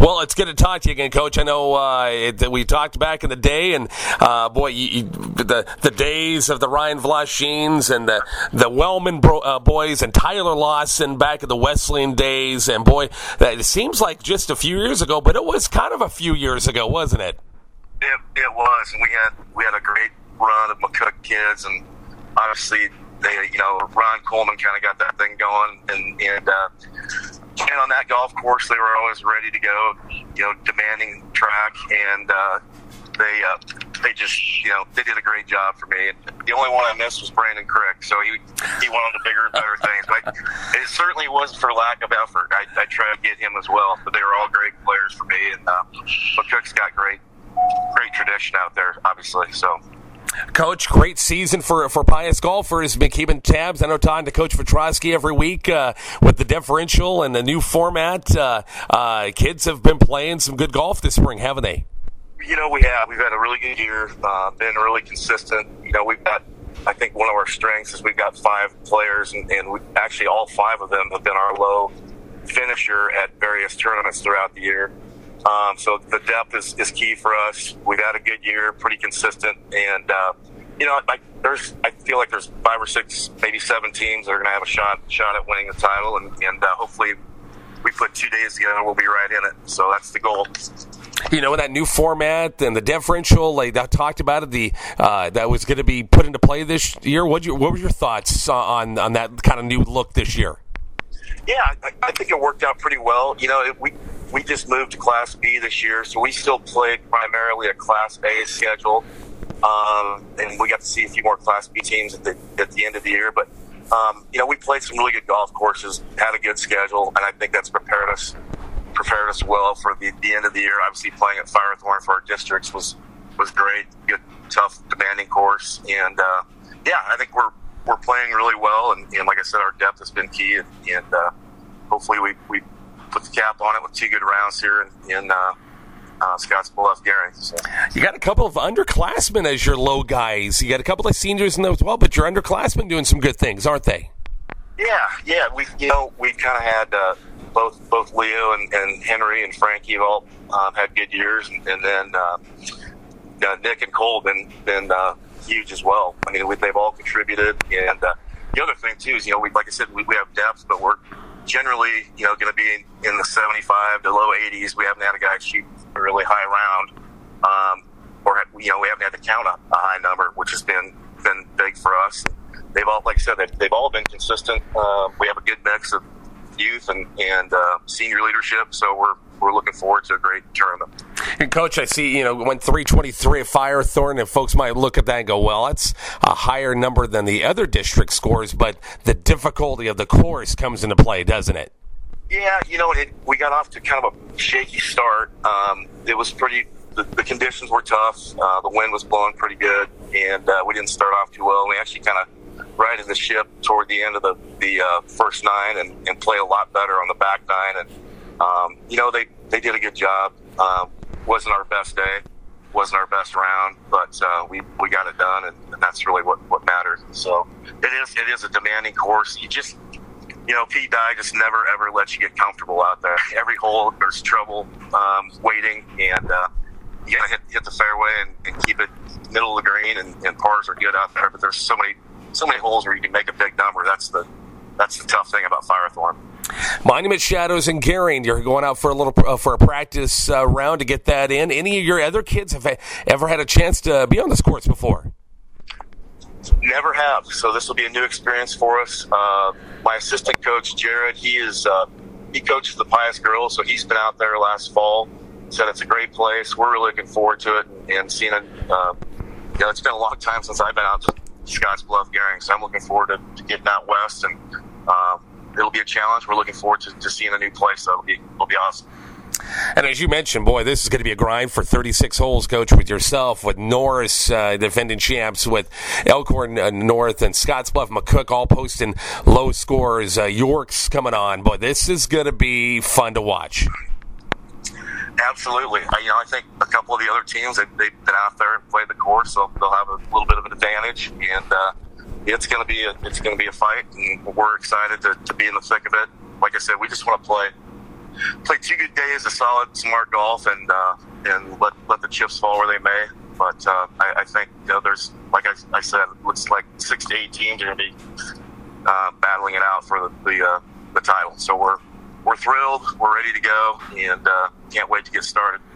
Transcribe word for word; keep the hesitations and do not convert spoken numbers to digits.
Well, it's good to talk to you again, Coach. I know uh, it, we talked back in the day, and uh, boy, you, you, the the days of the Ryan Vlashins and the the Wellman bro, uh, boys and Tyler Lawson back in the Wesleyan days, and boy, that, it seems like just a few years ago, but it was kind of a few years ago, wasn't it? It, it was, and we had we had a great run of McCook kids, and obviously they, you know, Ron Coleman kind of got that thing going, and and. Uh, And on that golf course, they were always ready to go, you know, demanding track, and uh, they uh, they just, you know, they did a great job for me. The only one I missed was Brandon Crick, so he he went on to bigger and better things. But it certainly wasn't for lack of effort. I, I tried to get him as well, but they were all great players for me. And uh, McCook's got great great tradition out there, obviously. So. Coach, great season for for Pius golfers. Been keeping tabs. I know talking to Coach Petrosky every week uh, with the differential and the new format. Uh, uh, kids have been playing some good golf this spring, haven't they? You know, we have. We've had a really good year. Uh, been really consistent. You know, we've got. I think one of our strengths is we've got five players, and, and we, actually all five of them have been our low finisher at various tournaments throughout the year. Um, so the depth is, is key for us. We've had a good year, pretty consistent, and uh, you know, I, there's I feel like there's five or six, maybe seven teams that are going to have a shot shot at winning the title, and, and uh, hopefully we put two days together, we'll be right in it. So that's the goal. You know, that new format and the differential, like I talked about it, the uh, that was going to be put into play this year. What you what were your thoughts on on that kind of new look this year? Yeah, I, I think it worked out pretty well. You know, it, we. We just moved to Class B this year, so we still played primarily a Class A schedule, um, and we got to see a few more Class B teams at the at the end of the year. But um, you know, we played some really good golf courses, had a good schedule, and I think that's prepared us prepared us well for the, the end of the year. Obviously, playing at Firethorn for our districts was was great. Good, tough, demanding course, and uh, yeah, I think we're we're playing really well. And, and like I said, our depth has been key, and, and uh, hopefully we we. put the cap on it with two good rounds here in, in uh, uh, Scottsbluff, Gary. So. You got a couple of underclassmen as your low guys. You got a couple of seniors in there as well, but your underclassmen doing some good things, aren't they? Yeah, yeah. We, you know, we kind of had uh, both both Leo and, and Henry and Frankie have all um, had good years, and, and then uh, uh, Nick and Cole been been uh, huge as well. I mean, we, they've all contributed, and uh, the other thing too is, you know, we like I said, we, we have depth, but we're generally, you know, going to be in, in the seventy-five to low eighties. We haven't had a guy shoot a really high round, um, or you know, we haven't had to count a, a high number, which has been been big for us. They've all, like I said, they've, they've all been consistent. Uh, we have a good mix of youth and and uh, senior leadership, so we're we're looking forward to a great tournament. And Coach, I see, you know, went three twenty-three at Firethorn, and folks might look at that and go, well, that's a higher number than the other district scores, but the difficulty of the course comes into play, doesn't it? Yeah, you know, it, we got off to kind of a shaky start. Um, it was pretty, the, the conditions were tough. Uh, the wind was blowing pretty good, and uh, we didn't start off too well. We actually kind of righted the ship toward the end of the, the uh, first nine and, and played a lot better on the back nine. And, um, you know, they, they did a good job. Um, wasn't our best day, wasn't our best round, but uh, we we got it done, and, and that's really what, what matters. So it is it is a demanding course. You just, you know, Pete Dye just never ever lets you get comfortable out there. Every hole there's trouble um, waiting, and uh, you gotta hit, hit the fairway and, and keep it middle of the green, and, and pars are good out there. But there's so many so many holes where you can make a big number. That's the that's the tough thing about Firethorn. Monument Shadows and Gering, you're going out for a little uh, for a practice uh, round to get that in. Any of your other kids have ever had a chance to be on this course before? Never have. So this will be a new experience for us. Uh, my assistant coach Jared, he is uh, he coaches the Pius girls, so he's been out there last fall. Said it's a great place. We're really looking forward to it and seeing it. Uh, you know, it's been a long time since I've been out to Scottsbluff, Gering, so I'm looking forward to, to getting out west, and um, it'll be a challenge. We're looking forward to, to seeing a new place, so it'll be it'll be awesome. And as you mentioned, boy, this is going to be a grind for thirty-six holes, Coach, with yourself, with Norris, uh, defending champs, with Elkhorn uh, North and Scottsbluff, McCook all posting low scores. Uh, York's coming on. Boy, this is going to be fun to watch. Absolutely. I, you know, I think a couple of the other teams, they, they've been out there and played the course, so they'll have a little bit of an advantage. And uh, it's going to be a, it's going to be a fight, and we're excited to, to be in the thick of it. Like I said, we just want to play played two good days of solid, smart golf, and uh, and let let the chips fall where they may. But uh, I, I think you know, there's, like I, I said, it looks like six to eight teams are going to be uh, battling it out for the the, uh, the title. So we're we're thrilled, we're ready to go, and uh, can't wait to get started.